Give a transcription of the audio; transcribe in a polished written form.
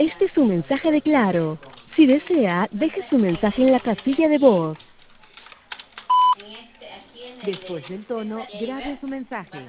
Este es un mensaje de Claro. Si desea, deje su mensaje en la casilla de voz. Después del tono, grabe su mensaje.